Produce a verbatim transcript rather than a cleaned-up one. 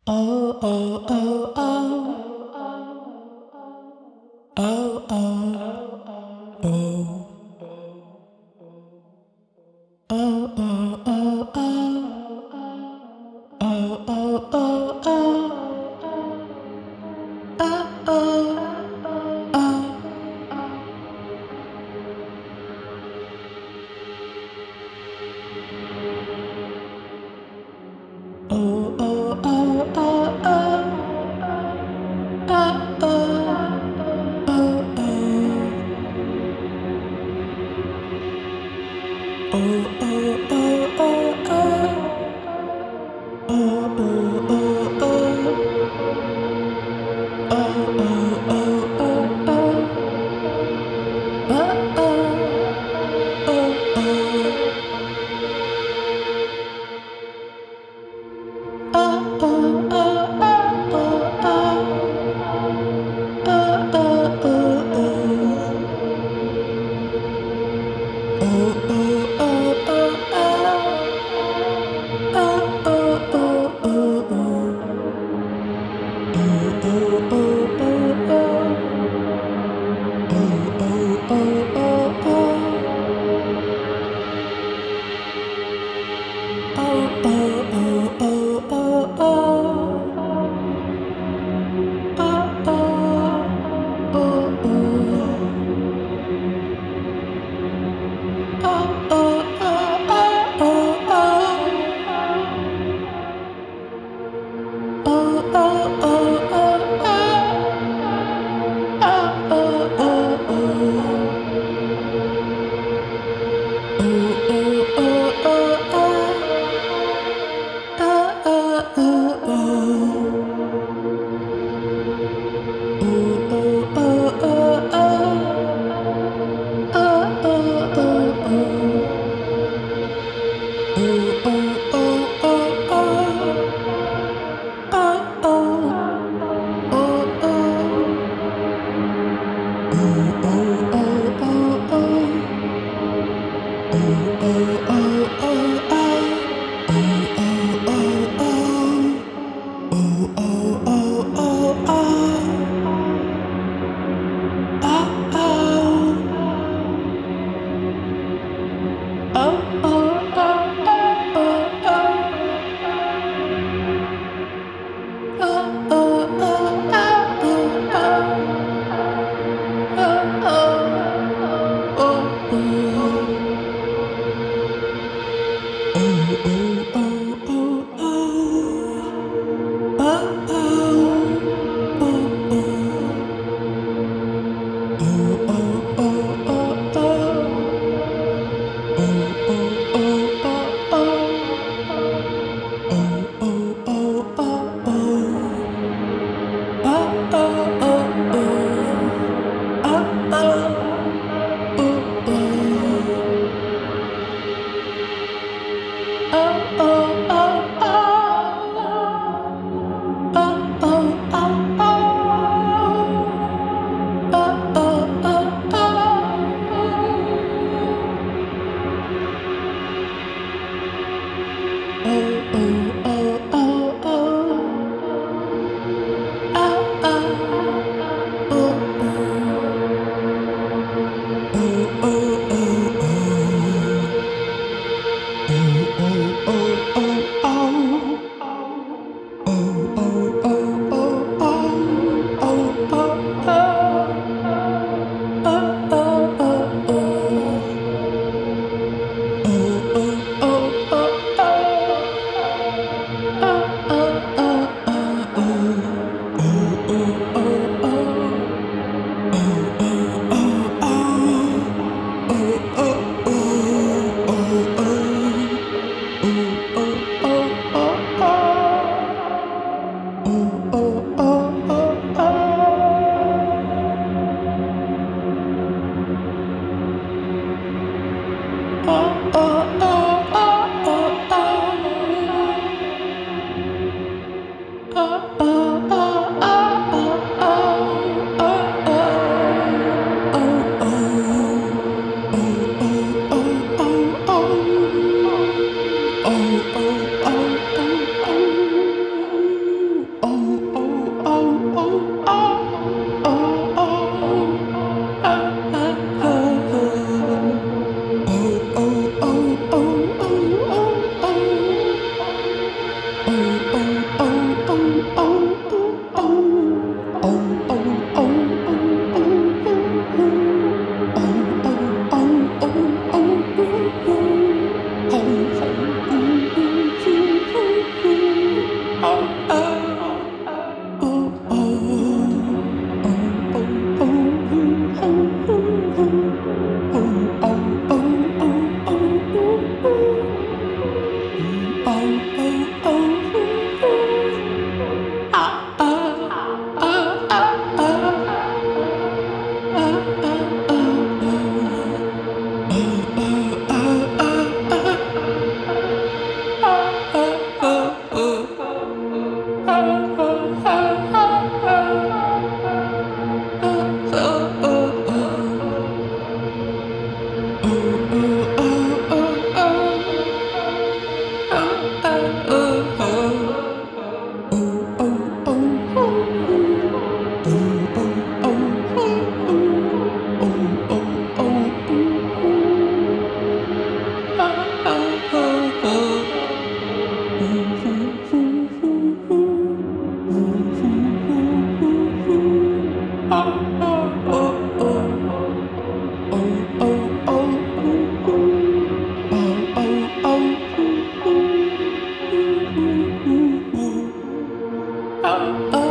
Oh, oh, oh, oh, oh, oh, oh, oh, oh, oh, oh, oh, oh, oh, oh, oh, oh. Oh, oh, oh, oh, oh, oh, oh, oh, oh. Oh, oh, oh, oh, oh. Oh, oh, oh, oh. Oh, oh, oh, oh, oh. Oh, oh, oh, oh. Oh, oh, oh, oh, oh, oh. Oh, oh, oh, oh. Oh, oh, oh, oh, oh. Oh, oh, oh, oh, oh. Oh, oh, oh, oh, oh. Oh, oh, oh, oh, oh. Oh, oh, oh, oh, oh, oh. Oh, oh, oh, oh. Oh, oh, oh, oh, oh, oh. Oh, oh, oh, oh, oh. Oh, oh, oh, oh. Oh, oh, oh, oh, oh. Oh, oh, oh, oh. Oh, oh, oh, oh, oh. Oh, oh, oh, oh. Oh, oh, oh, oh, oh. Oh, oh, oh, oh. Oh, oh, oh, oh, oh. Oh, oh, oh, oh, oh. Oh, oh, oh, oh. Oh, oh, oh, oh, oh. Oh, oh. Oh, oh, oh, oh, oh, oh. Oh, oh, oh, oh, oh, oh. Oh, oh, oh, oh. Oh, oh, oh, oh, oh. Oh, oh, oh, oh. Oh, oh, oh, oh, oh. Oh, oh, oh, oh, oh. Oh, oh, oh, oh, oh. Oh, oh, oh, oh. Oh, oh, oh, oh. Oh, oh, oh, oh. Oh, oh, oh, oh. Oh, oh, oh, oh. Oh, oh, oh, oh, oh. Oh, oh, oh, oh. Oh, oh, oh, oh. Oh, oh, oh, oh, oh. Oh, oh, oh, oh, oh. Oh, oh, oh. Oh, oh, oh, oh. Oh, oh, oh, oh, oh. Oh, oh, oh, oh, oh. Oh, oh, oh, oh. Oh, oh, oh, oh. Oh, oh, oh, oh, oh. Oh, oh, oh, oh, oh. Oh, oh, oh, oh, oh. Oh, oh, oh, oh, oh, oh. Oh, oh, oh, oh, oh, oh. Oh, oh. Oh, oh. Oh, oh, oh, oh, oh. Oh, oh, oh, oh, oh. Oh, oh.